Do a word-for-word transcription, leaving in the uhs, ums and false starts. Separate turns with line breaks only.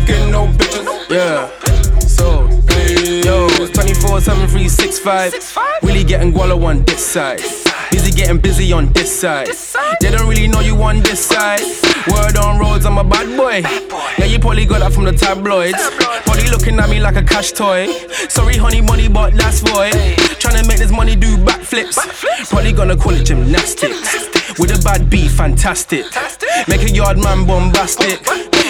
fucking no bitches.
Yeah. So, yo, twenty-four, seven, three, six, five. Really getting guala on this side. Busy getting busy on this side. They don't really know you on this side. Word on roads, I'm a bad boy. Yeah, you probably got that from the tabloids. Probably looking at me like a cash toy. Sorry, honey, money, but that's void. Tryna make this money do backflips. Probably gonna call it gymnastics. With a bad beat, fantastic. Make a yard man bombastic.